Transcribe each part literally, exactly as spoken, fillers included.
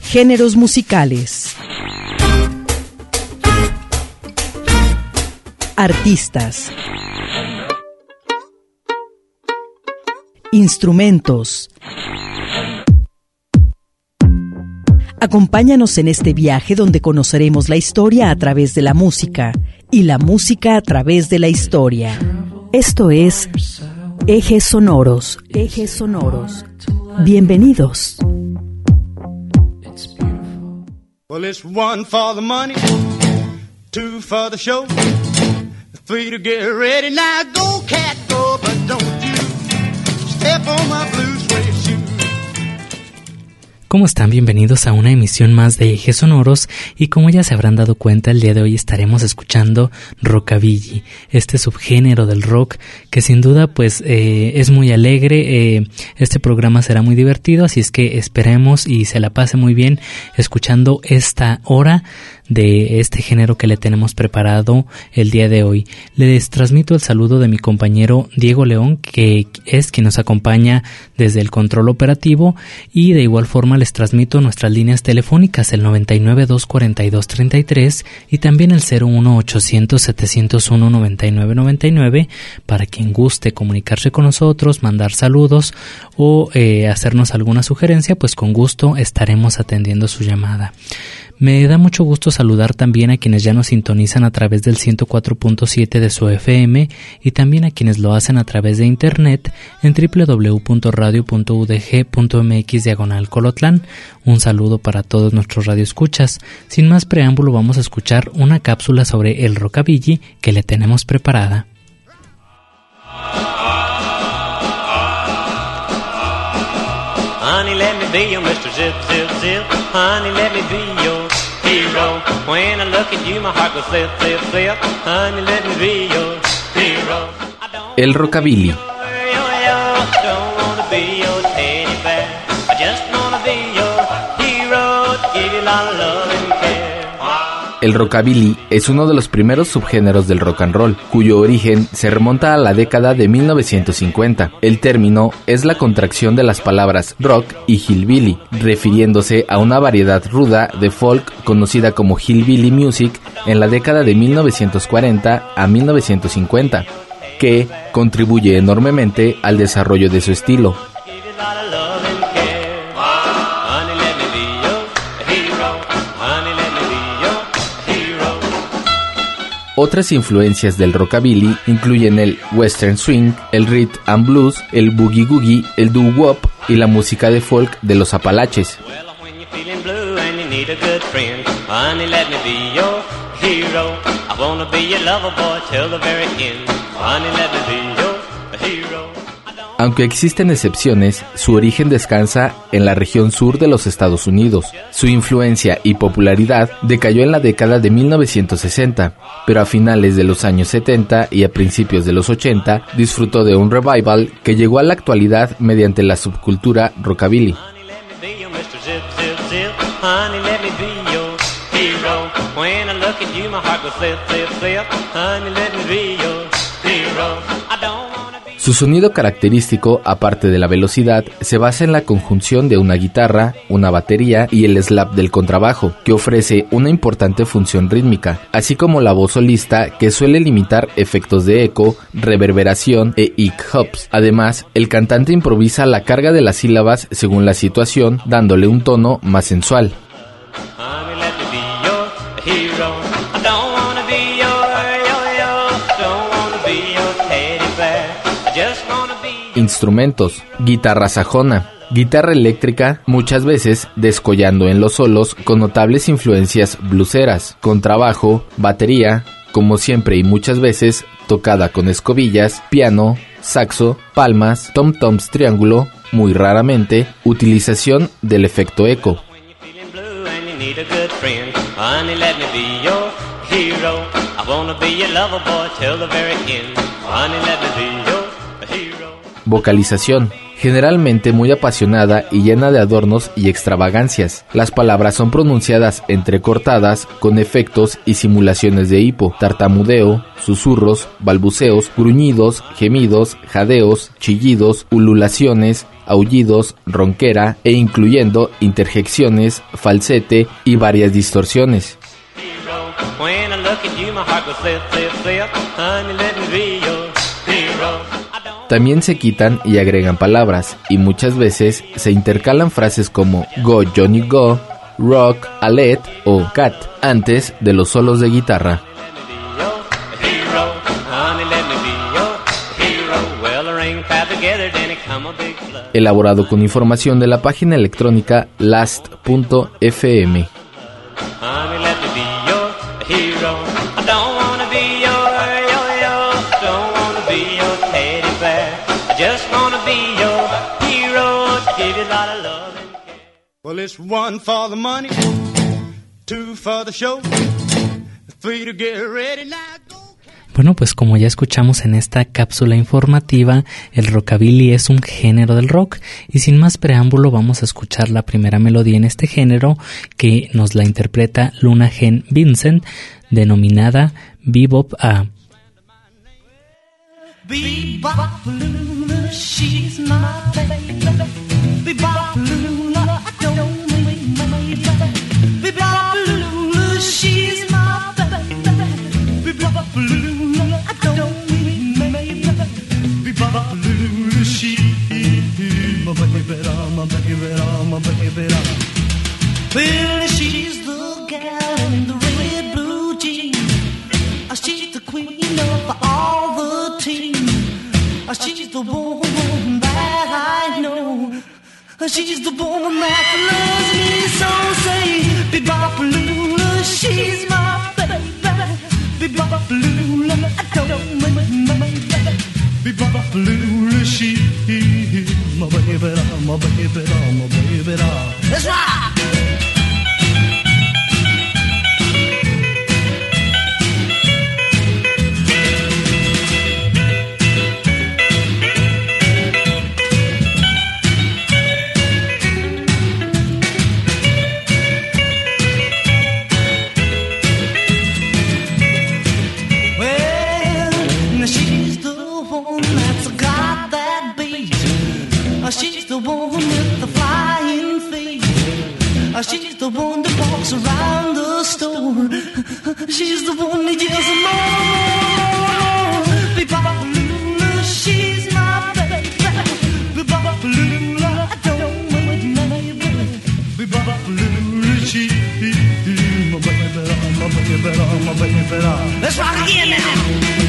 Géneros musicales. Artistas. Instrumentos. Acompáñanos en este viaje donde conoceremos la historia a través de la música y la música a través de la historia. Esto es Ejes Sonoros. Ejes Sonoros. Bienvenidos. Well, it's one for the money, two for the show, three to get ready. Now go, cat, go, but don't you step on my blue suede shoe. ¿Cómo están? Bienvenidos a una emisión más de Ejes Sonoros, y como ya se habrán dado cuenta, el día de hoy estaremos escuchando rockabilly, este subgénero del rock que sin duda pues eh, es muy alegre. Eh, este programa será muy divertido, así es que esperemos y se la pase muy bien escuchando esta hora de este género que le tenemos preparado el día de hoy. Les transmito el saludo de mi compañero Diego León, que es quien nos acompaña desde el control operativo, y de igual forma les transmito nuestras líneas telefónicas, el noventa y nueve, doscientos cuarenta y dos, treinta y tres y también el cero uno ochocientos, setecientos uno, noventa y nueve noventa y nueve, para quien guste comunicarse con nosotros, mandar saludos o eh, hacernos alguna sugerencia, pues con gusto estaremos atendiendo su llamada. Me da mucho gusto saludar también a quienes ya nos sintonizan a través del ciento cuatro punto siete de su F M, y también a quienes lo hacen a través de internet en doble u doble u doble u punto radio punto u d g punto m x diagonal Colotlán. Un saludo para todos nuestros radioescuchas. Sin más preámbulo, vamos a escuchar una cápsula sobre el rockabilly que le tenemos preparada. Honey, let me be your Mister Zip, Zip, Zip. Honey, let me be your hero. When I look at you, my heart goes flip, flip, flip. Honey, let me be your hero. El rockabilly. I don't wanna be your teddy bear. I just wanna be your hero. Give you a lot of love and care. El rockabilly es uno de los primeros subgéneros del rock and roll, cuyo origen se remonta a la década de mil novecientos cincuenta. El término es la contracción de las palabras rock y hillbilly, refiriéndose a una variedad ruda de folk conocida como hillbilly music en la década de mil novecientos cuarenta a mil novecientos cincuenta, que contribuye enormemente al desarrollo de su estilo. Otras influencias del rockabilly incluyen el western swing, el rhythm and blues, el boogie googie, el doo-wop y la música de folk de los Apalaches. Aunque existen excepciones, su origen descansa en la región sur de los Estados Unidos. Su influencia y popularidad decayó en la década de mil novecientos sesenta, pero a finales de los años setenta y a principios de los ochenta disfrutó de un revival que llegó a la actualidad mediante la subcultura rockabilly. Su sonido característico, aparte de la velocidad, se basa en la conjunción de una guitarra, una batería y el slap del contrabajo, que ofrece una importante función rítmica, así como la voz solista, que suele limitar efectos de eco, reverberación e hic-hops. Además, el cantante improvisa la carga de las sílabas según la situación, dándole un tono más sensual. Instrumentos: guitarra sajona, guitarra eléctrica, muchas veces descollando en los solos con notables influencias blueseras, contrabajo, batería, como siempre y muchas veces tocada con escobillas, piano, saxo, palmas, tom-toms triángulo, muy raramente, utilización del efecto eco. Vocalización: generalmente muy apasionada y llena de adornos y extravagancias. Las palabras son pronunciadas entrecortadas, con efectos y simulaciones de hipo, tartamudeo, susurros, balbuceos, gruñidos, gemidos, jadeos, chillidos, ululaciones, aullidos, ronquera e incluyendo interjecciones, falsete y varias distorsiones. También se quitan y agregan palabras, y muchas veces se intercalan frases como Go Johnny Go, Rock, Alet o Cat, antes de los solos de guitarra. Elaborado con información de la página electrónica last punto f m. Well, it's one for the money, two for the show, three to get ready now. Bueno, pues como ya escuchamos en esta cápsula informativa, el rockabilly es un género del rock y sin más preámbulo vamos a escuchar la primera melodía en este género que nos la interpreta Luna Gen Vincent, denominada Bebop A. Bebop Luna, she's my baby. Bebop Luna, I don't mean my baby. Bebop Luna, she's my baby. Bebop Luna, I don't mean my baby. Bebop Luna, she's my baby, my baby, my baby. Well, she's the gal in the red blue jeans. She's the queen of all the team. She's the woman that I know. She's the woman that loves me so. Say, Bebop Luna, she's my baby. Bebop Luna, I don't mind my baby. Bebop Luna, she's my baby, my baby, my baby. That's right. She's the one with the flying feet. She's the one that walks around the store. She's the one that yells more. Bebop Luna, she's my baby. Bebop Luna, I don't mind my baby. Bebop Luna, she's my baby, my baby, my baby. Let's rock again now.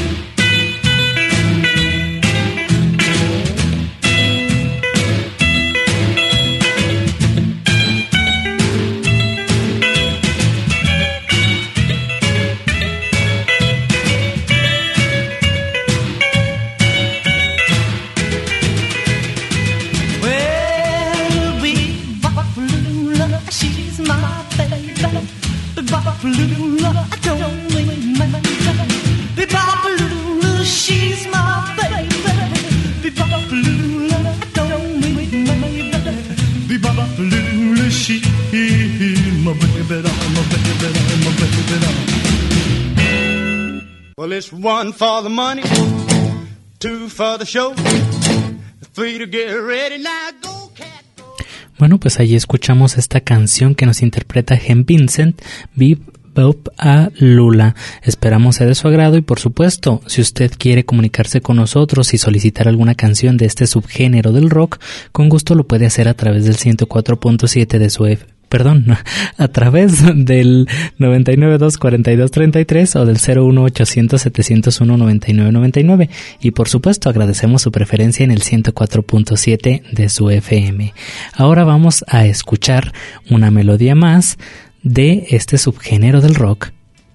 Well, it's one for the money, two for the show, three to get ready now. Go cat, go. Bueno, pues allí escuchamos esta canción que nos interpreta Gen Vincent, Bebop A Lula. Esperamos sea de su agrado y por supuesto, si usted quiere comunicarse con nosotros y solicitar alguna canción de este subgénero del rock, con gusto lo puede hacer a través del ciento cuatro punto siete de su F. Perdón, a través del noventa y nueve dos cuarenta y dos treinta y tres o del cero uno ochocientos setecientos uno noventa y nueve noventa y nueve. Y por supuesto agradecemos su preferencia en el ciento cuatro punto siete de su F M. Ahora vamos a escuchar una melodía más de este subgénero del rock.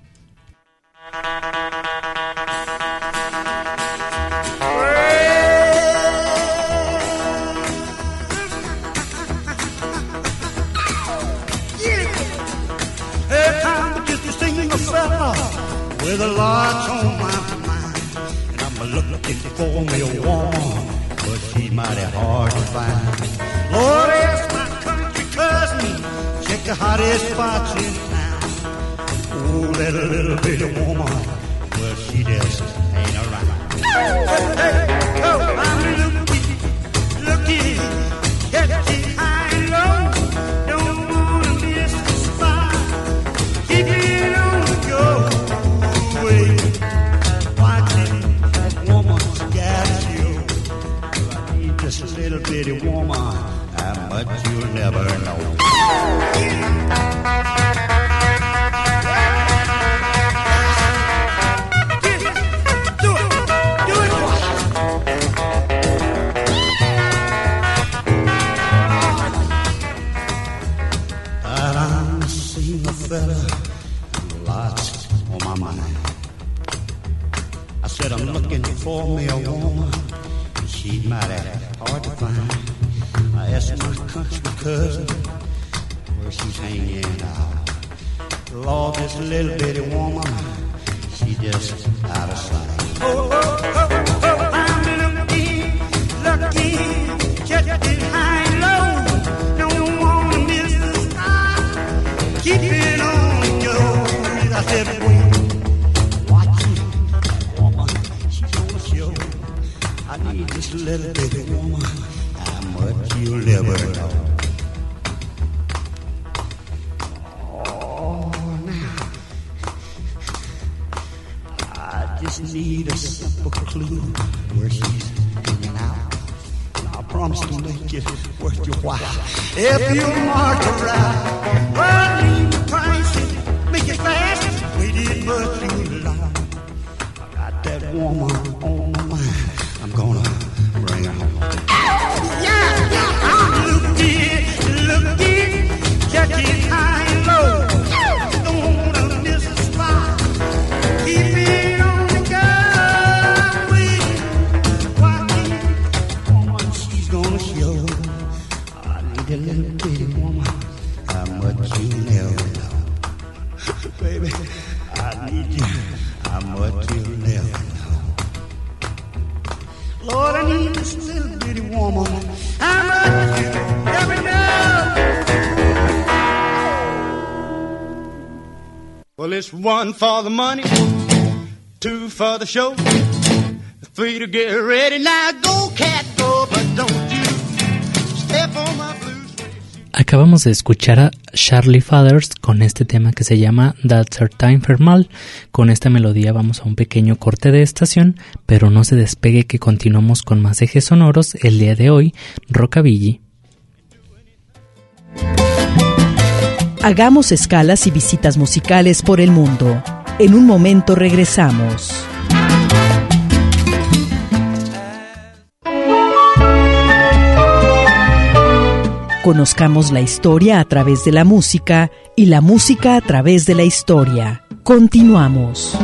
With a lot on my mind, and I'm looking for me a woman, but she mighty hard to find. Lord, ask my country cousin, check the hottest spots in town. Oh, that little bitty woman, well, she just ain't around. Hey, hey, oh, I'm looking, looking, catching high and low. Don't wanna miss the spot. Keep it on the go. Wait, watching that woman's got you. I need just a little bitty woman, how much you'll never know. Lots on my mind. I said I'm looking for me a woman, and she's mighty hard to find. I asked my country cousin where she's hanging out. Lord, this little bitty woman, she just out of sight. Oh, oh, oh, oh, I'm looking, looking, catching high and low. Don't wanna miss the spot. Keep it on. I said, wait, watching that woman, she's gonna show. I need this little bitty woman, how much you'll never know. Oh, now, I just need a simple clue where she's hanging out. And I promise to make it worth your while. If you mark her right, well, leave the prices, make it fast. Waited but too long. I got that woman on my mind. I'm gonna bring her home. Yeah, yeah, I'm looking, looking, checking high and low. Don't wanna miss a spot. Keep it on the go. Wait, watching woman, she's gonna show. I need a little bitty woman, how much you never know. Baby, I need you, how much you never know. Lord, I need this little bitty woman, how much you never know. Well, it's one for the money, two for the show, three to get ready. Now go, cat, go, but don't you step on my blues. Acabamos de escuchar a Charlie Fathers con este tema que se llama That's Our Time Infernal. Con esta melodía vamos a un pequeño corte de estación, pero no se despegue que continuamos con más ejes sonoros el día de hoy, Rockabilly. Hagamos escalas y visitas musicales por el mundo. En un momento regresamos. Conozcamos la historia a través de la música y la música a través de la historia. Continuamos.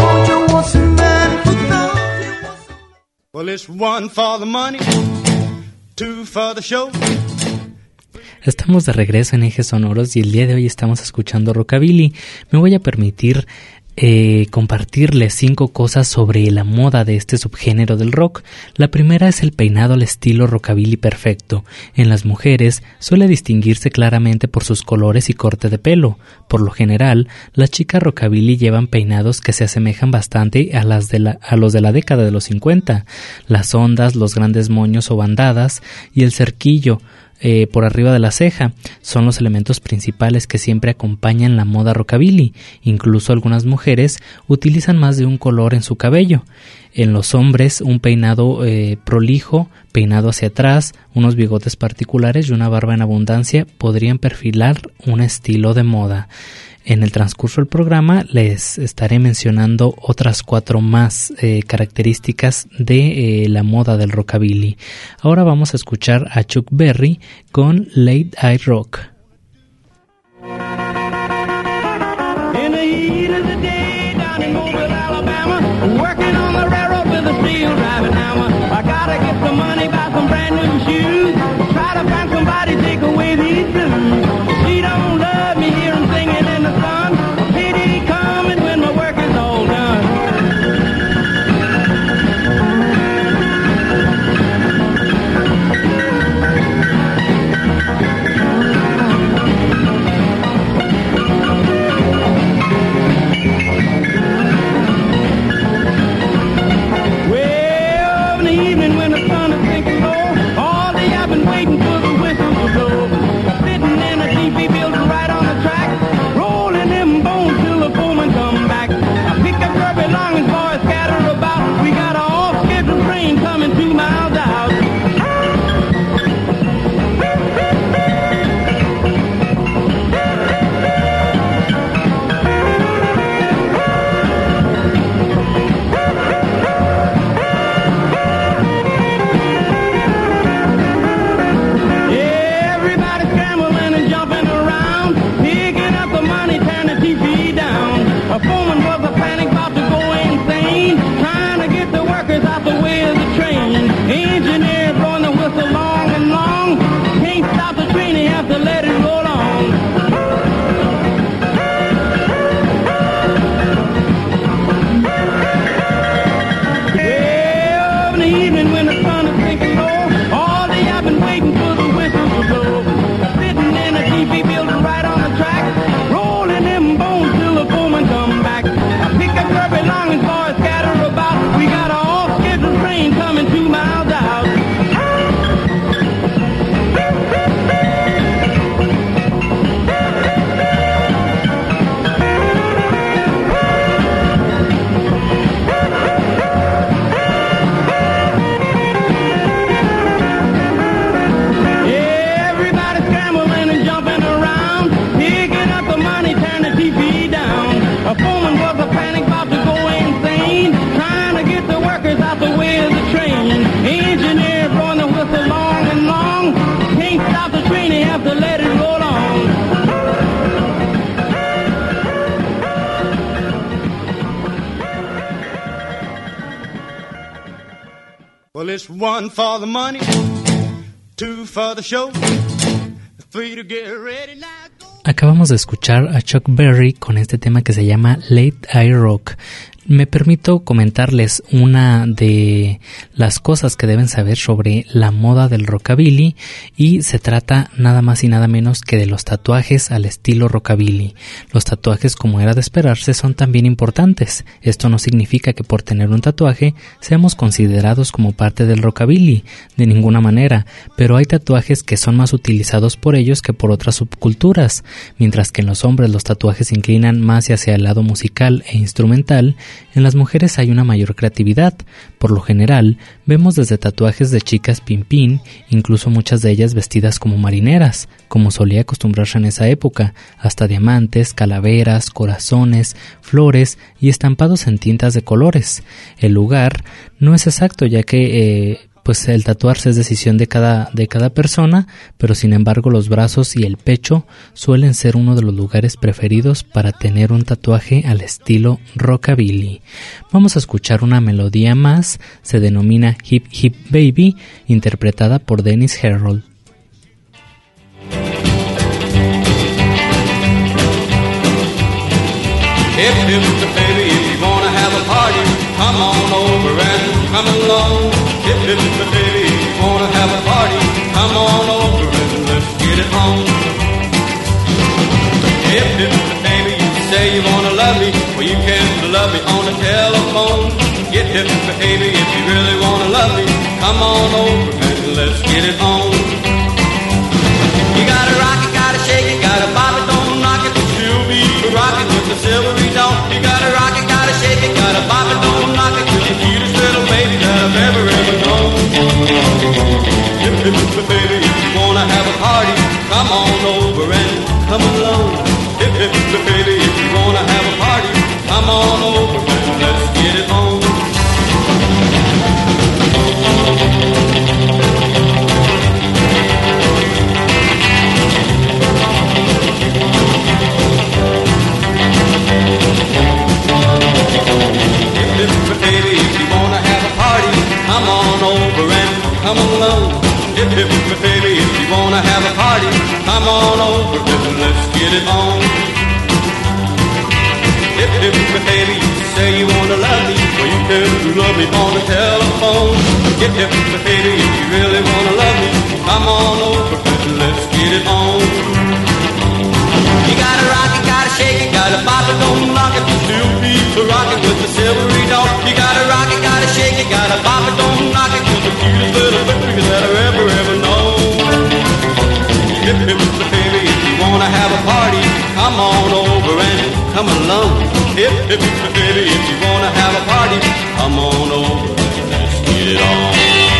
Well, it's one for the money, two for the show. Estamos de regreso en Ejes Sonoros y el día de hoy estamos escuchando Rockabilly. Me voy a permitir eh, compartirles cinco cosas sobre la moda de este subgénero del rock. La primera es el peinado al estilo rockabilly perfecto. En las mujeres suele distinguirse claramente por sus colores y corte de pelo. Por lo general, las chicas rockabilly llevan peinados que se asemejan bastante a, las de la, a los de la década de los cincuenta. Las ondas, los grandes moños o bandadas y el cerquillo Eh, por arriba de la ceja son los elementos principales que siempre acompañan la moda rockabilly. Incluso algunas mujeres utilizan más de un color en su cabello. En los hombres, un peinado eh, prolijo, peinado hacia atrás, unos bigotes particulares y una barba en abundancia podrían perfilar un estilo de moda. En el transcurso del programa les estaré mencionando otras cuatro más eh, características de eh, la moda del rockabilly. Ahora vamos a escuchar a Chuck Berry con Late Eye Rock. In the heat of the day down in Mobile, Alabama, working on the railroad with a steel driving hammer. I gotta get some money, buy some brand new shoes, try to find somebody take away these blues. She don't love me, hear 'em singing in the sun. Pity coming when my work is all done. Well, it's one for the money, two for the show, three to get ready now. Acabamos de escuchar a Chuck Berry con este tema que se llama Late Eye Rock. Me permito comentarles una de las cosas que deben saber sobre la moda del rockabilly, y se trata nada más y nada menos que de los tatuajes al estilo rockabilly. Los tatuajes, como era de esperarse, son también importantes. Esto no significa que por tener un tatuaje seamos considerados como parte del rockabilly, de ninguna manera, pero hay tatuajes que son más utilizados por ellos que por otras subculturas. Mientras que en los hombres los tatuajes se inclinan más hacia el lado musical e instrumental, en las mujeres hay una mayor creatividad. Por lo general, vemos desde tatuajes de chicas pin-pin, incluso muchas de ellas vestidas como marineras, como solía acostumbrarse en esa época, hasta diamantes, calaveras, corazones, flores y estampados en tintas de colores. El lugar no es exacto, ya que eh, pues el tatuarse es decisión de cada, de cada persona, pero sin embargo los brazos y el pecho suelen ser uno de los lugares preferidos para tener un tatuaje al estilo rockabilly. Vamos a escuchar una melodía más, se denomina Hip Hip Baby, interpretada por Dennis Harold. Hip hip baby, if you wanna have a party, come on over and come along. Hip hip baby, if you wanna have a party, come on over and let's get it on. Hip hip baby, you say you wanna love me, well you can love me on the telephone. Hip hip baby, if you really wanna love me, come on over and let's get it on. You gotta rock it, gotta shake it, gotta bop it, don't knock it, but you'll be rockin' with the silvery dawn. You gotta rock it, gotta shake it, gotta bop it, don't knock it, you're the cutest little baby that I've ever, ever known. Hip, hip, hip, baby, if you wanna have a party, come on over and come along. Hip, hip, hip, baby, if you wanna have a party, come on over and let's get it on. Baby, if you wanna have a party, come on over and come along. Hip hip baby, if you wanna have a party, come on over and let's get it on. Hip hip baby, you say you wanna love me, well you can love me on the telephone. Hip hip baby, if you really wanna love me, come on over and let's get it on. You gotta rock it, gotta shake it, gotta pop it, don't knock it, still people rockin' with the silvery dawn. You gotta rock it, gotta shake it, gotta pop it, don't knock it, you're the cutest little baby that I've ever, ever known. Hip, hip, baby, if you wanna have a party, come on over and come along. Hip, hip, baby, if you wanna have a party, come on over and let's get it on.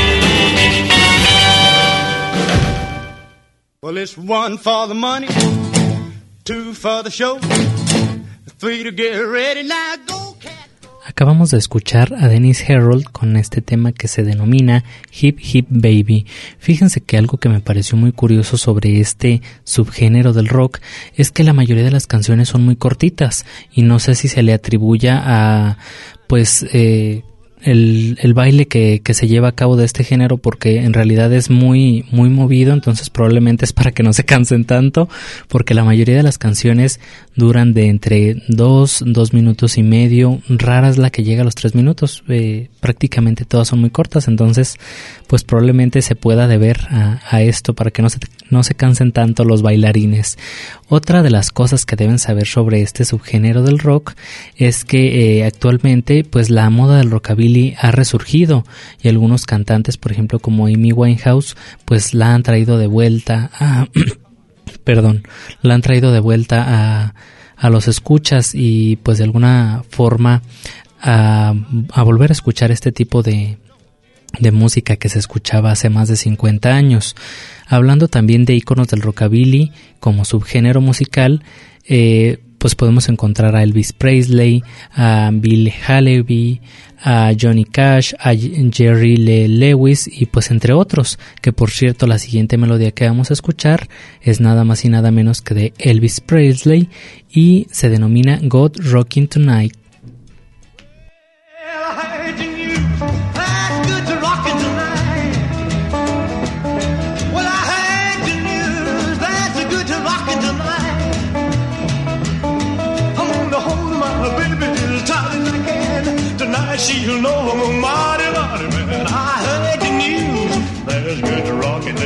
Well, it's one for the money, two for the show, three to get ready now, go cat. Acabamos de escuchar a Dennis Harold con este tema que se denomina Hip Hip Baby. Fíjense que algo que me pareció muy curioso sobre este subgénero del rock es que la mayoría de las canciones son muy cortitas, y no sé si se le atribuya a pues eh, el, el baile que, que se lleva a cabo de este género, porque en realidad es muy, muy movido, entonces probablemente es para que no se cansen tanto, porque la mayoría de las canciones duran de entre dos, dos minutos y medio, rara es la que llega a los tres minutos, eh, prácticamente todas son muy cortas, entonces pues probablemente se pueda deber a, a esto, para que no se, no se cansen tanto los bailarines. Otra de las cosas que deben saber sobre este subgénero del rock es que eh, actualmente pues la moda del rockabilly ha resurgido, y algunos cantantes, por ejemplo como Amy Winehouse, pues la han traído de vuelta a perdón, la han traído de vuelta a, a los escuchas, y pues de alguna forma a, a volver a escuchar este tipo de de música que se escuchaba hace más de cincuenta años. Hablando también de íconos del rockabilly como subgénero musical, eh, pues podemos encontrar a Elvis Presley, a Bill Haley, a Johnny Cash, a Jerry Lee Lewis, y pues entre otros, que por cierto la siguiente melodía que vamos a escuchar es nada más y nada menos que de Elvis Presley, y se denomina God Rockin' Tonight. Well, I heard you, that's good to rockin' tonight.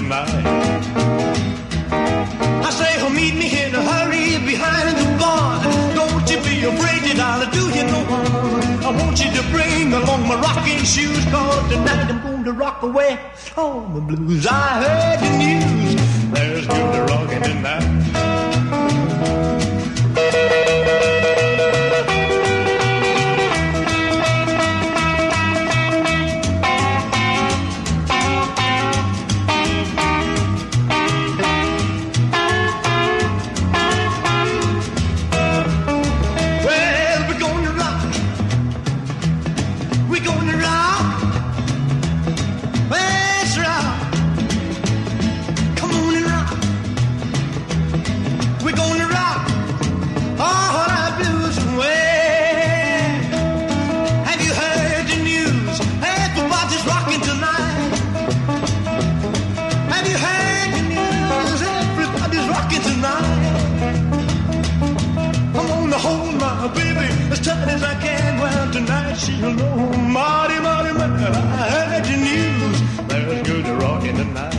tonight. I say, oh, meet me in a hurry behind the bar. Don't you be afraid that I'll do you no harm. I want you to bring along my rocking shoes, cause tonight I'm going to rock away all the blues. I heard the news, there's good rocking tonight. She'll know, Marty, Marty, Marty, I heard the news. There's good rockin' tonight.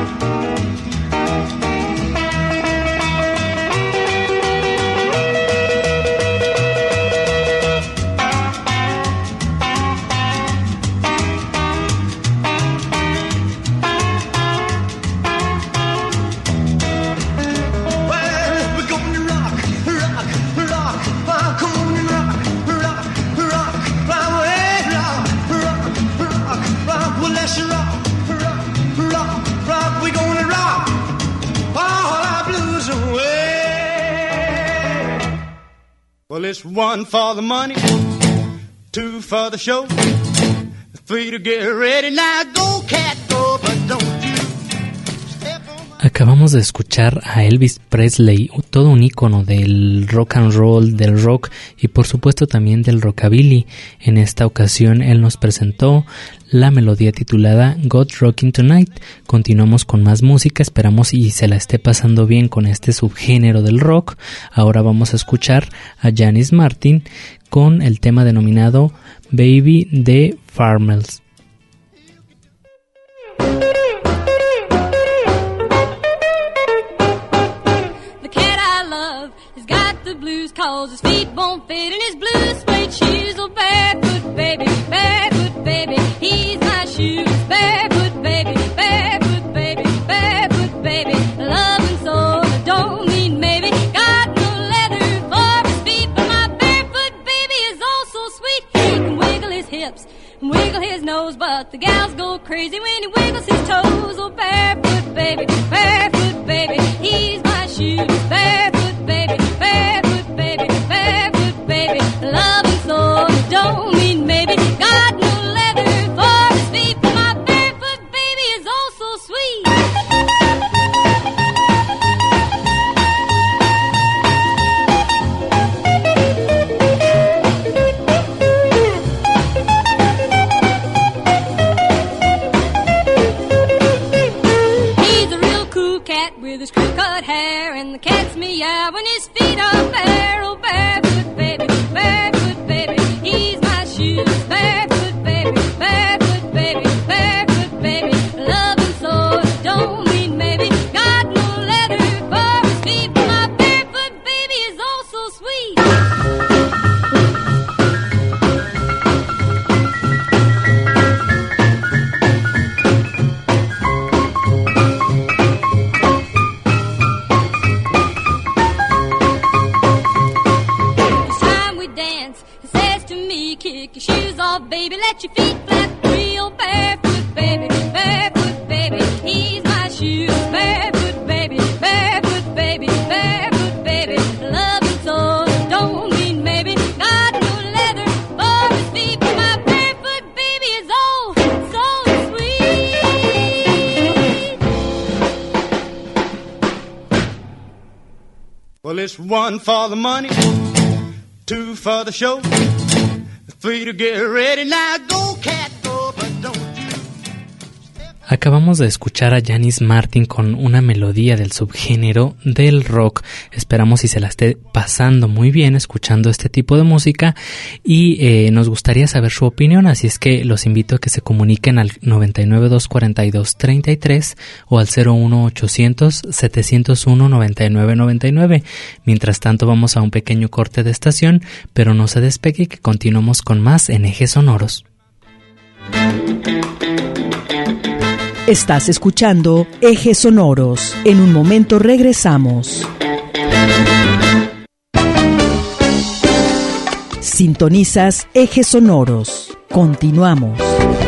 Well, it's one for the money, two for the show, three to get ready. Now go, cat, go, but don't you step on my... Acabamos de escuchar a Elvis Presley, todo un ícono del rock and roll, del rock y por supuesto también del rockabilly. En esta ocasión él nos presentó la melodía titulada Got Rockin' Tonight. Continuamos con más música, esperamos y se la esté pasando bien con este subgénero del rock. Ahora vamos a escuchar a Janis Martin con el tema denominado Baby de Farmers. The cat I love has got the blues, cause his feet won't fit in his blue suede shoes. Oh, barefoot baby, barefoot baby, he's my shoes. Barefoot baby, barefoot baby, barefoot baby, loving so I don't mean maybe. Got no leather for his feet, but my barefoot baby is oh so sweet. He can wiggle his hips and wiggle his nose, but the gals go crazy when he wiggles his toes. Oh, barefoot baby, barefoot baby, he's my shoes. Barefoot baby, barefoot baby, barefoot baby, loving so I don't mean maybe. Got no leather for his feet, but my barefoot baby is oh so sweet. He's a real cool cat with his crew-cut hair, and the cat's meow when his feet are bare. Oh, barefoot baby, barefoot baby, he's my shoes. Barefoot baby, barefoot baby, barefoot baby, loving so I don't mean maybe. Got no leather for his feet, but my barefoot baby is oh so sweet. It's time we dance. He says to me, kick your shoes off, baby, let your feet flap free. Oh, barefoot baby, barefoot baby, he's my shoes. Barefoot baby, barefoot baby, barefoot baby, loving so I don't mean maybe. Got no leather for his feet, but my barefoot baby is oh so sweet. Well, it's one for the money, two for the show, three to get ready. Now go, cat, go, but don't you Acabamos de escuchar a Janis Martin con una melodía del subgénero del rock. Esperamos si se la esté pasando muy bien escuchando este tipo de música y eh, nos gustaría saber su opinión, así es que los invito a que se comuniquen al noventa y nueve, doscientos cuarenta y dos, treinta y tres o al cero uno ochocientos, setecientos uno, noventa y nueve noventa y nueve. Mientras tanto vamos a un pequeño corte de estación, pero no se despegue que continuamos con más en Ejes Sonoros. Estás escuchando Ejes Sonoros. En un momento regresamos. Sintonizas Ejes Sonoros. Continuamos.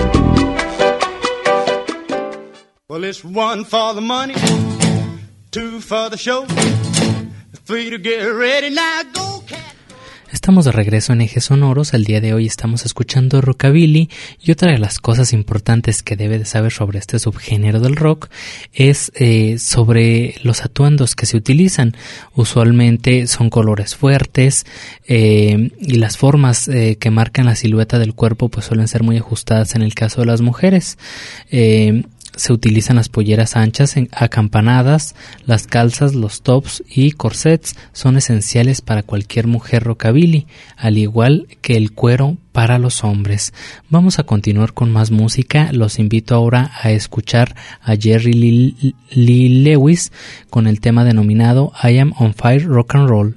Well, it's one for the money, two for the show, three to get ready, now go cat. Estamos de regreso en Ejes Sonoros. El día de hoy estamos escuchando rockabilly y otra de las cosas importantes que debe de saber sobre este subgénero del rock es eh, sobre los atuendos que se utilizan. Usualmente son colores fuertes eh, y las formas eh, que marcan la silueta del cuerpo pues suelen ser muy ajustadas en el caso de las mujeres. Eh, Se utilizan las polleras anchas acampanadas, las calzas, los tops y corsets son esenciales para cualquier mujer rockabilly, al igual que el cuero para los hombres. Vamos a continuar con más música. Los invito ahora a escuchar a Jerry Lee, Lee Lewis con el tema denominado I Am on Fire Rock and Roll.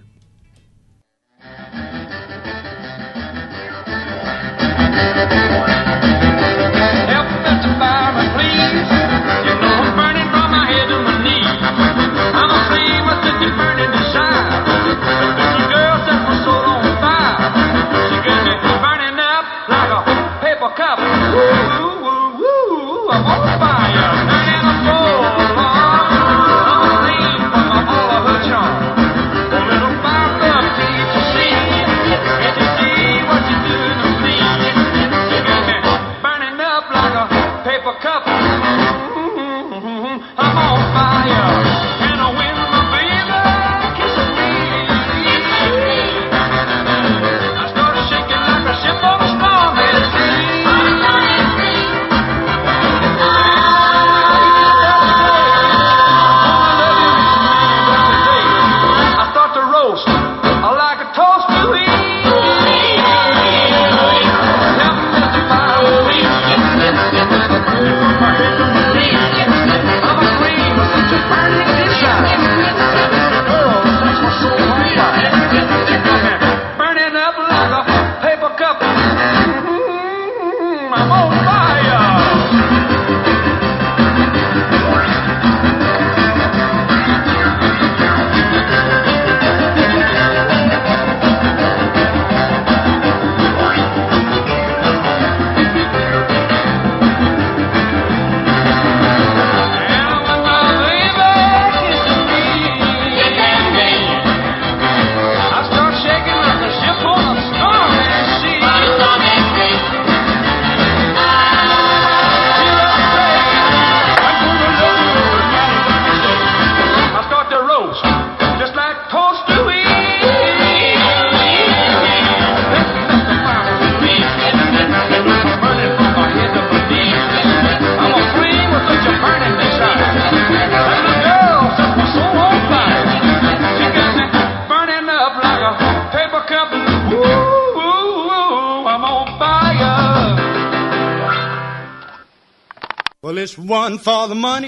Well, it's one for the money,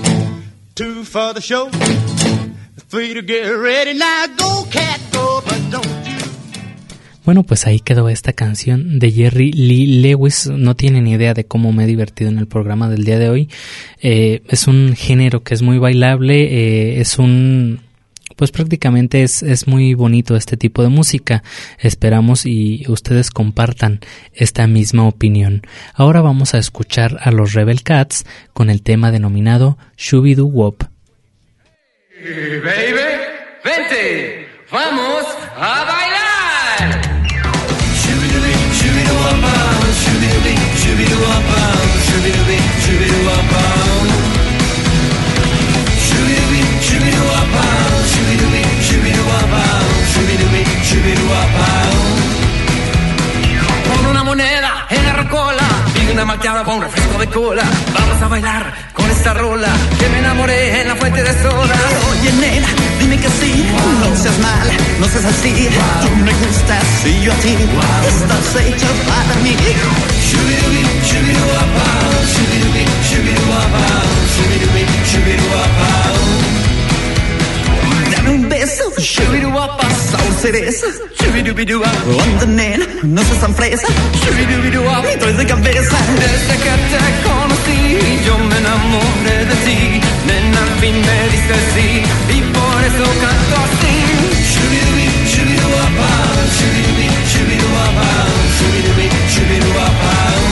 two for the show, three to get ready. Now go, cat, go, but don't you. Bueno, pues ahí quedó esta canción de Jerry Lee Lewis. No tienen idea de cómo me he divertido en el programa del día de hoy. Eh, es un género que es muy bailable, eh, es un... Pues prácticamente es, es muy bonito este tipo de música. Esperamos y ustedes compartan esta misma opinión. Ahora vamos a escuchar a los Rebel Cats con el tema denominado Shooby-Doo Wop. Hey, baby, vente, vamos a bailar. Shooby-Doo, Shooby-Doo-Wop, Shooby-Doo, Shooby-Doo-Wop, Shooby-Doo, Shooby-Doo-Wop. Con una moneda en la rocola y una malteada con un refresco de cola, vamos a bailar con esta rola que me enamoré en la fuente de soda. Oye, nena, dime que sí, no seas mala, no seas así. Tú me gustas y yo a ti, estás hecha para mí. Shubidubi, shubiduapau, shubidubi, shubiduapau, shubidubi, shubiduapau. Dame un beso, Shubiduapa, sabor cereza. Shubidubidua, onda nena, no seas tan fresa. Shubidubidua, estoy de cabeza. Desde que te conocí, yo me enamoré de ti. Nena, al fin me diste sí, y por eso canto así. Shubidubi, shubiduapa, shubidubi, shubiduapa, shubidubi, shubiduapa.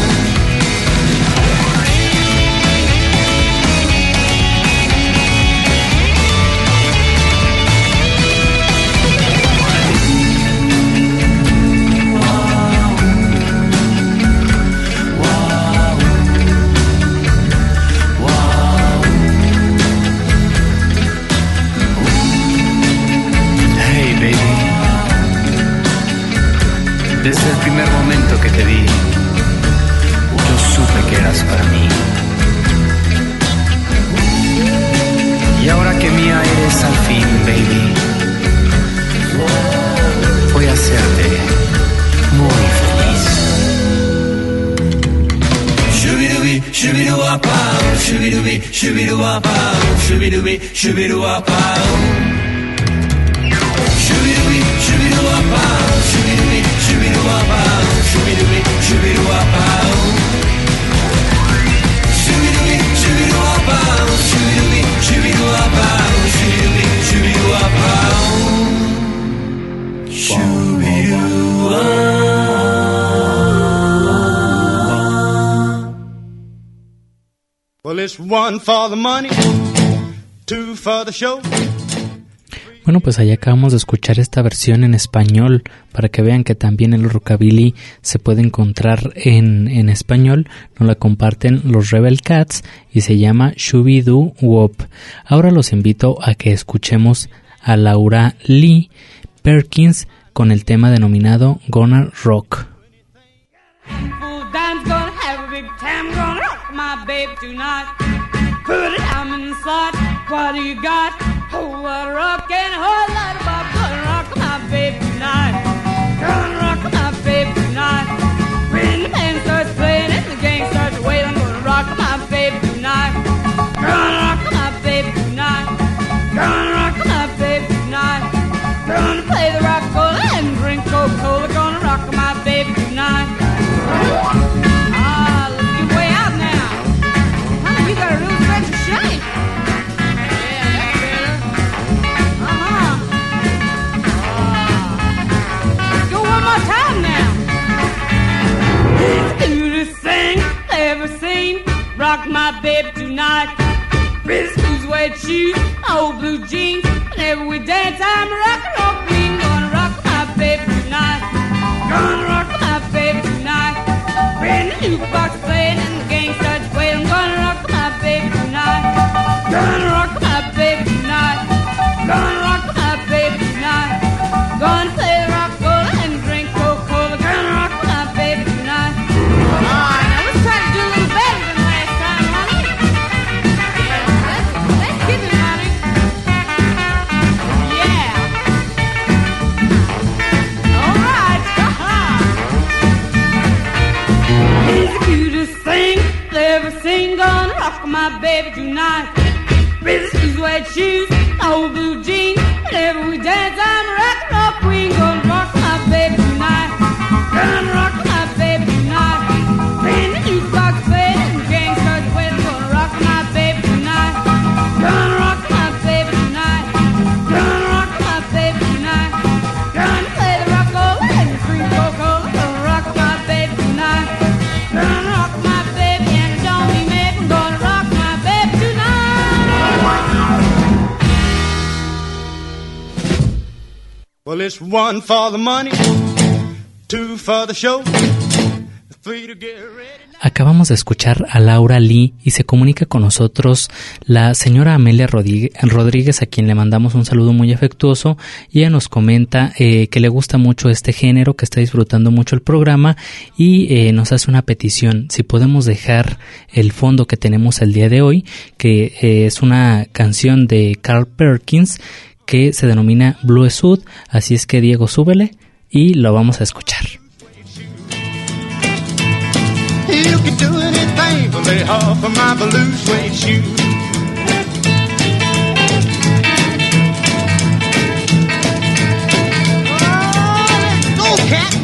Desde el primer momento que te vi, yo supe que eras para mí. Y ahora que mía eres al fin, baby, voy a hacerte muy feliz. Shubidubi, shubiduapau, shubidubi, shubiduapau, shubidubi, shubiduapau. Shubidubi, shubiduapau, shubidubi, shubiduapau, shubidubi, shubiduapau. Shubidubi, shubiduapau, shubidubi, shubiduapau, shubidubi, shubiduapau. Well, it's one for the money, two for the show. Bueno, pues allá acabamos de escuchar esta versión en español para que vean que también el rockabilly se puede encontrar en, en español. Nos la comparten los Rebel Cats y se llama Shubidoo Wop. Ahora los invito a que escuchemos a Laura Lee Perkins con el tema denominado Gonna Rock. What do you got? Oh, what a rockin' whole lot of bop. Gonna rock my baby tonight. Gonna rock my baby tonight. When the band starts playing and the gang starts wailing, gonna rock my baby tonight. Gonna rock my baby tonight. Gonna rock my baby tonight. Gonna play the rock cola and drink Coca-Cola. Gonna rock my baby tonight. Ah, let's get way out now. Honey, you got a real stretch of shake. Rock my baby tonight. Wrist blues, white shoes, old blue jeans. Whenever we dance, I'm a rock and roll queen. Gonna rock my baby tonight. Gonna rock my baby tonight. When the jukebox playing and the gang starts playing, I'm gonna rock my baby tonight. Gonna rock my baby tonight. Gonna rock my baby tonight. Gonna play the rock cola and drink Coca-Cola. Gonna rock my baby tonight. Alright, now let's try to do a little better than last time, honey. Yeah, let's, let's get it, honey. Yeah. Alright, ha-ha. He's the cutest thing I've ever seen. Gonna rock my baby tonight. With his white shoes, old blue jeans. Whenever we dance, I'm a rock and roll queen. Gonna rock my baby tonight. Gonna rock my baby tonight. When the jukebox plays and the gang starts playing, gonna rock my baby tonight. Gonna rock my baby tonight. Gonna rock my baby tonight. Gonna play the rock cola and drink Coca-Cola. Gonna rock my baby tonight. Gonna rock my baby and it don't mean maybe. I'm gonna rock my baby tonight. Well, it's one for the money, two for the show, Acabamos de escuchar a Laura Lee y se comunica con nosotros la señora Amelia Rodríguez, a quien le mandamos un saludo muy afectuoso, y ella nos comenta eh, que le gusta mucho este género, que está disfrutando mucho el programa y eh, nos hace una petición, si podemos dejar el fondo que tenemos el día de hoy, que eh, es una canción de Carl Perkins que se denomina Blue Sud, así es que Diego, súbele y lo vamos a escuchar. You can do anything but lay off of my blue suede shoes. Oh, let's go, cat.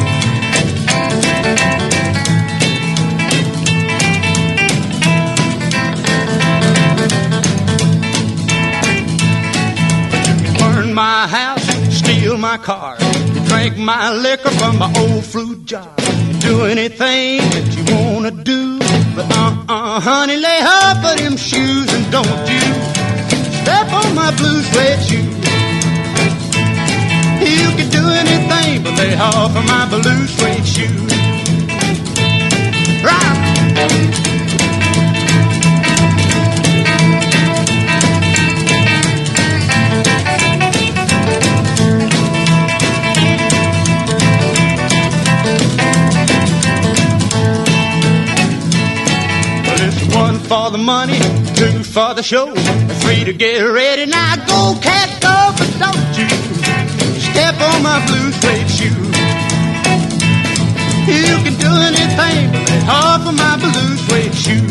You burn my house, steal my car, drink my liquor from my old fruit jar. Do anything that you wanna do, but uh-uh, honey, lay off of them shoes and don't you step on my blue suede shoes. You can do anything but lay off of my blue suede shoes. Rock! One for the money, two for the show, three to get ready. Now go, cat, go, but don't you step on my blue suede shoe. You can do anything but lay off of my blue suede shoe.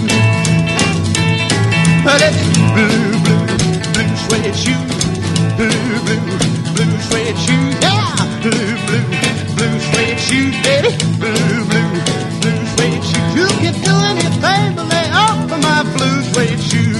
But it's blue, blue, blue suede shoe, blue, blue, blue suede shoe, yeah, blue, blue, blue suede shoe, baby, blue, blue, blue suede shoe. You can do anything but lay off of my blue suede shoes.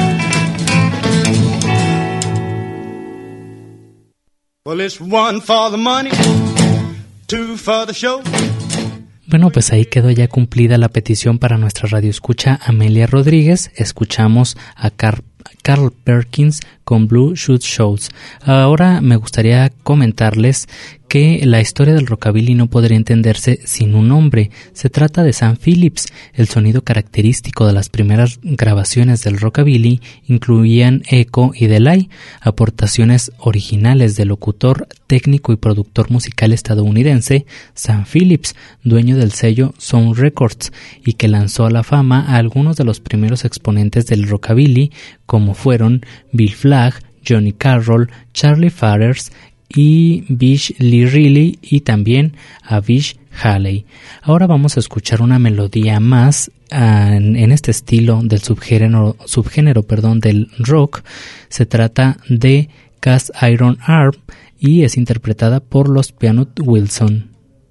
Well, it's one for the money, two for the show. Bueno, pues ahí quedó ya cumplida la petición para nuestra radioescucha Amelia Rodríguez. Escuchamos a Carl, Carl Perkins con Blue Suede Shoes. Ahora me gustaría comentarles que la historia del rockabilly no podría entenderse sin un nombre. Se trata de Sam Phillips. El sonido característico de las primeras grabaciones del rockabilly incluían eco y delay, aportaciones originales del locutor, técnico y productor musical estadounidense Sam Phillips, dueño del sello Sound Records, y que lanzó a la fama a algunos de los primeros exponentes del rockabilly, como fueron Bill Flagg, Johnny Carroll, Charlie Fathers y Bish Lee Riley, y también a Bish Haley. Ahora vamos a escuchar una melodía más uh, en, en este estilo del subgénero, subgénero perdón, del rock. Se trata de Cast Iron Arm y es interpretada por los Peanut Wilson.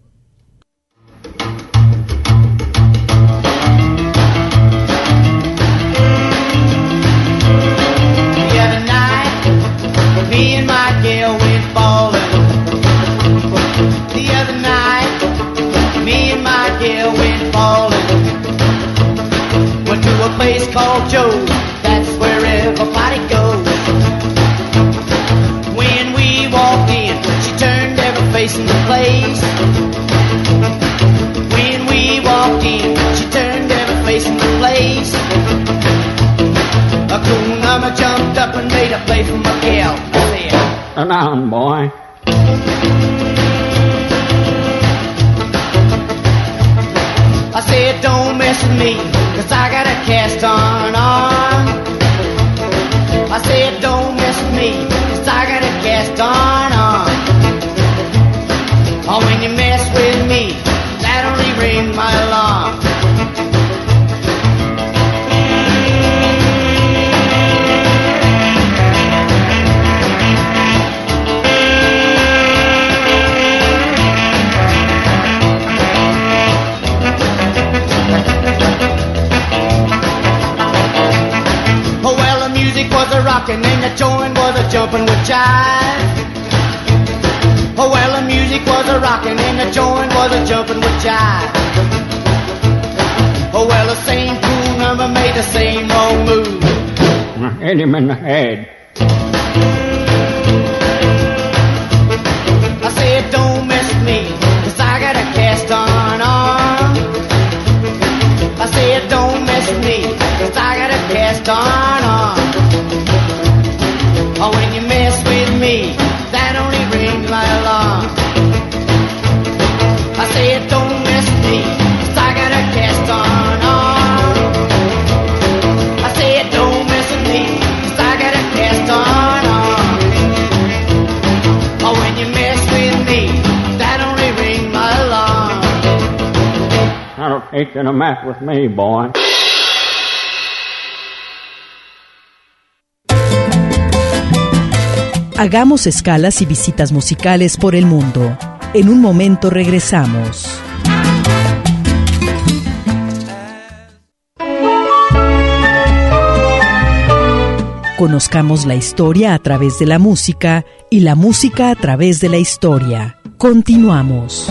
Me and my gal went ballin'. The other night, me and my gal went ballin'. Went to a place called Joe's, that's where everybody goes. When we walked in, she turned every face in the place. When we walked in, she turned every face in the place. A cool number jumped up and made a play for my gal. Turn on, boy. I said, don't mess with me, cause I got a cast on arm. I said, don't mess with me, cause I got a cast on arm. Oh, when you mess with me, that only ring my alarm. Was a rockin' and the joint was a jumpin' with jive. Oh well, the music was a rockin' and the joint was a jumpin' with jive. Oh well, the same cool number made the same wrong move. Hit him in the head. I said, don't mess with me, cause I got a cast on arm. mess with me, 'cause I got a cast on arm. Oh, when you mess with me, that only rings my alarm. I say it don't mess with me, 'cause I got a cast on arm. I say it don't mess with me, 'cause I got a cast on arm. Oh, when you mess with me, that only rings my alarm. I don't think you're gonna mess with me, boy. Hagamos escalas y visitas musicales por el mundo. En un momento regresamos. Conozcamos la historia a través de la música y la música a través de la historia. Continuamos.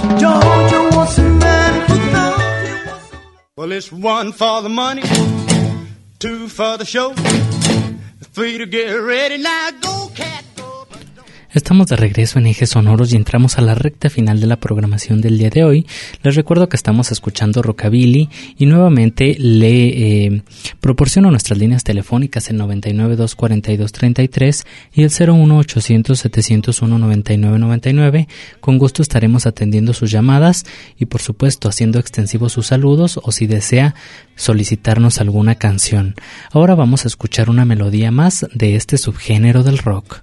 Well, it's one for the money, two for the show, three to get ready. Now go, cat. Estamos de regreso en Ejes Sonoros y entramos a la recta final de la programación del día de hoy. Les recuerdo que estamos escuchando Rockabilly y nuevamente le eh, proporciono nuestras líneas telefónicas, el noventa y nueve, dos cuarenta y dos, treinta y tres y el cero uno, ochocientos, setecientos uno, noventa y nueve noventa y nueve. Con gusto estaremos atendiendo sus llamadas y por supuesto haciendo extensivos sus saludos o si desea solicitarnos alguna canción. Ahora vamos a escuchar una melodía más de este subgénero del rock.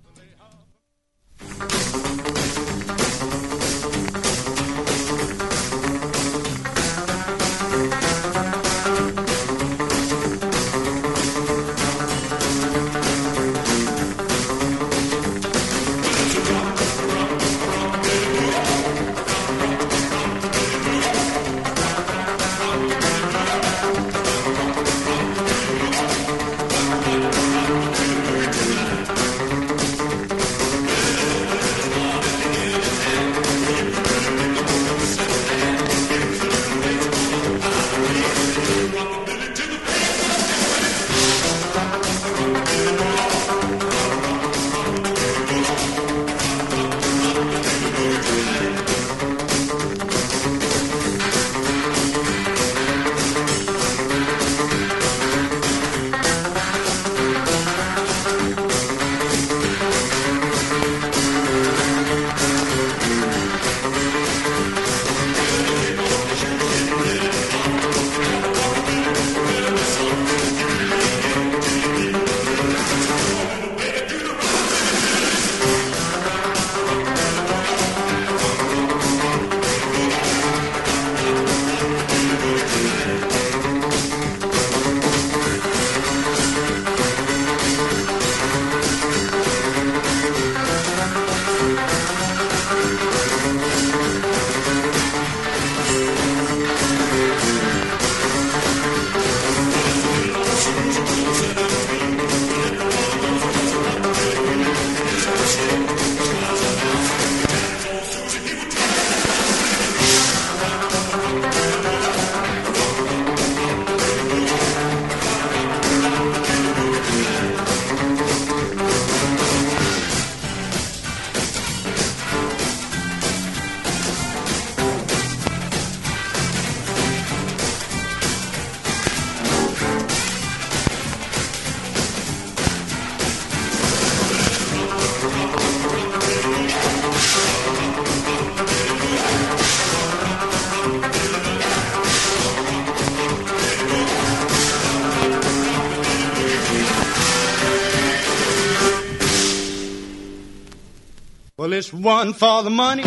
Well, it's one for the money,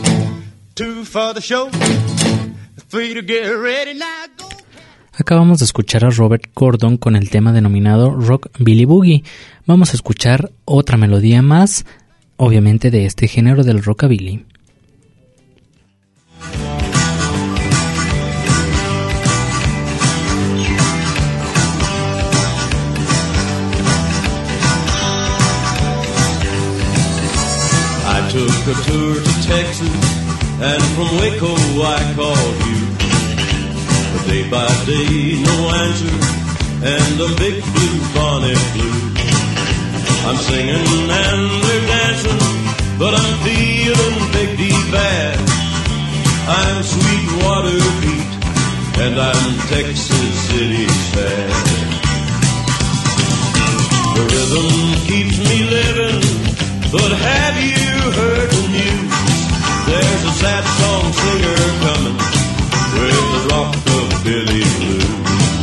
two for the show, three to get ready. Now go. Acabamos de escuchar a Robert Gordon con el tema denominado Rockabilly Boogie. Vamos a escuchar otra melodía más, obviamente de este género del rockabilly. I took a tour to Texas, and from Waco I called you. But day by day, no answer, and the big blue bonnet blue. I'm singing and they're dancing, but I'm feeling big deep bad. I'm Sweetwater Pete, and I'm Texas City sad. The rhythm keeps me living, but have you heard the news? There's a sad song singer coming with the rockabilly blues.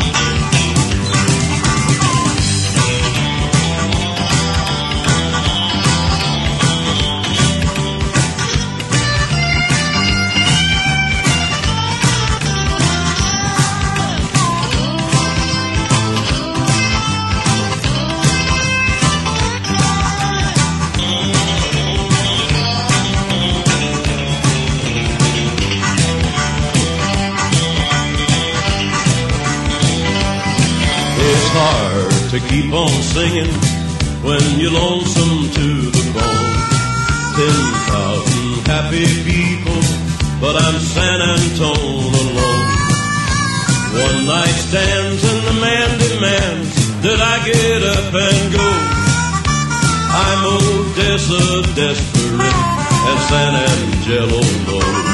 To keep on singing when you're lonesome to the bone. Ten thousand happy people, but I'm San Antone alone. One night stands and the man demands that I get up and go. I'm Odessa desperate as San Angelo knows.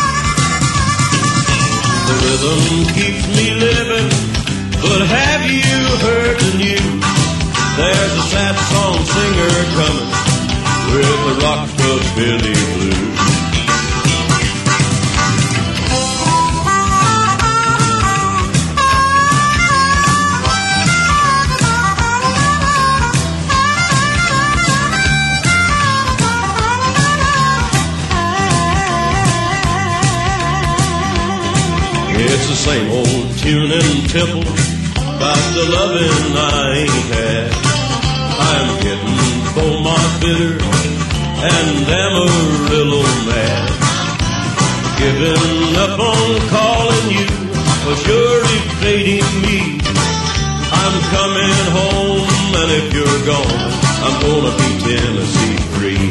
The rhythm keeps me living, but have you heard the news? There's a sad song singer coming with the rockabilly blues. It's the same old tune and temple about the loving I ain't had. I'm getting Beaumont bitter and Amarillo mad. Giving up on calling you, cause you're evading me. I'm coming home, and if you're gone, I'm gonna be Tennessee free.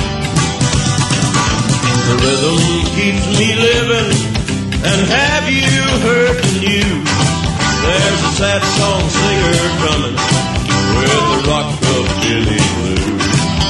The rhythm keeps me living, and have you heard the news? There's a sad song singer coming with the rockabilly blues.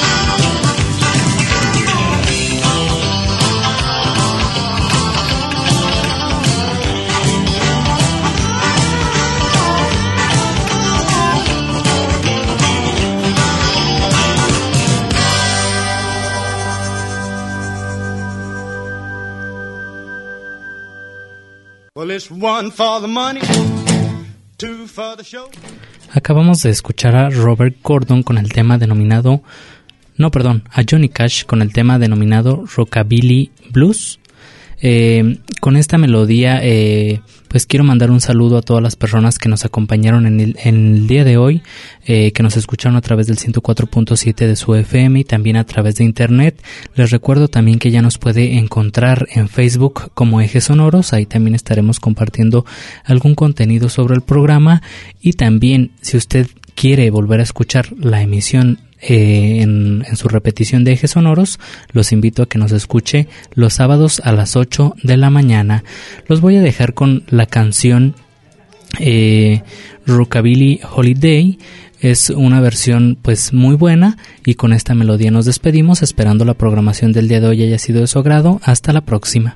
Well, it's one for the money. Acabamos de escuchar a Robert Gordon con el tema denominado, no perdón, a Johnny Cash con el tema denominado Rockabilly Blues. Eh, con esta melodía, eh, pues quiero mandar un saludo a todas las personas que nos acompañaron en el, en el día de hoy, eh, que nos escucharon a través del ciento cuatro punto siete de su F M y también a través de internet. Les recuerdo también que ya nos puede encontrar en Facebook como Ejes Sonoros, ahí también estaremos compartiendo algún contenido sobre el programa, y también si usted quiere volver a escuchar la emisión Eh, en, en su repetición de Ejes Sonoros, los invito a que nos escuche los sábados a las ocho de la mañana. Los voy a dejar con la canción eh, Rockabilly Holiday. Es una versión pues muy buena, y con esta melodía nos despedimos, esperando la programación del día de hoy haya sido de su agrado. Hasta la próxima.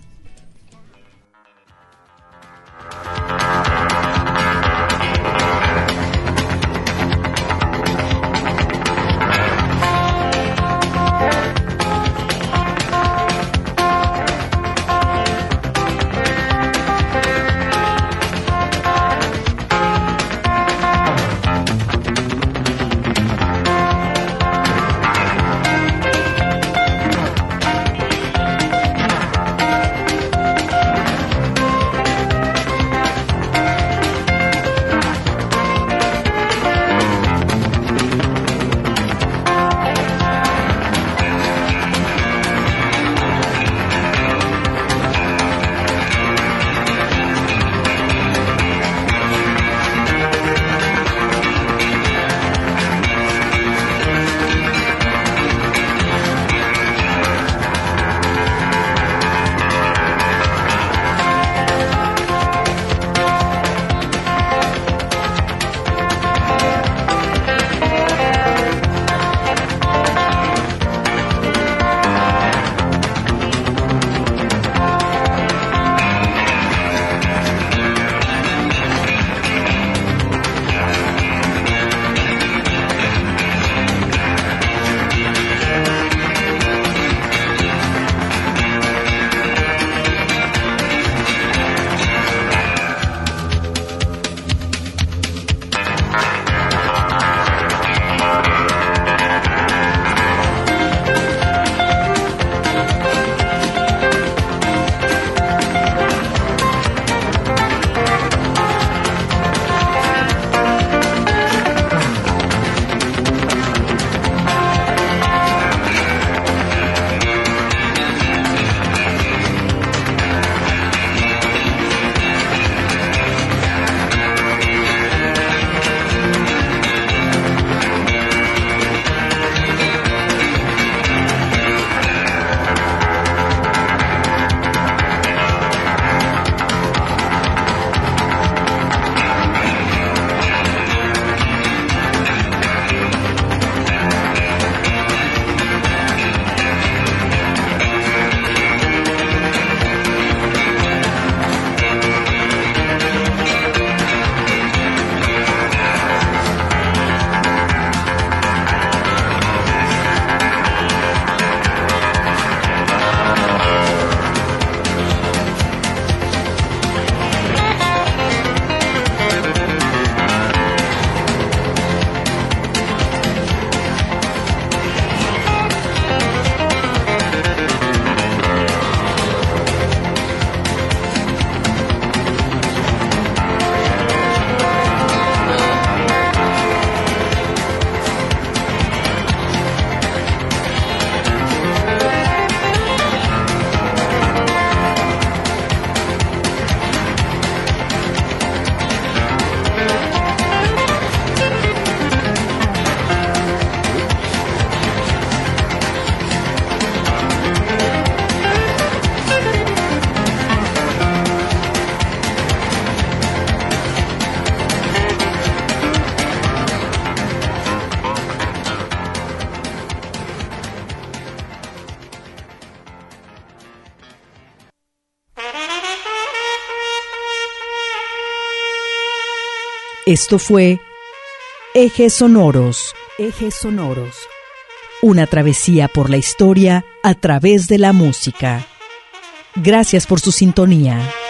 Esto fue Ejes Sonoros, Ejes Sonoros. Una travesía por la historia a través de la música. Gracias por su sintonía.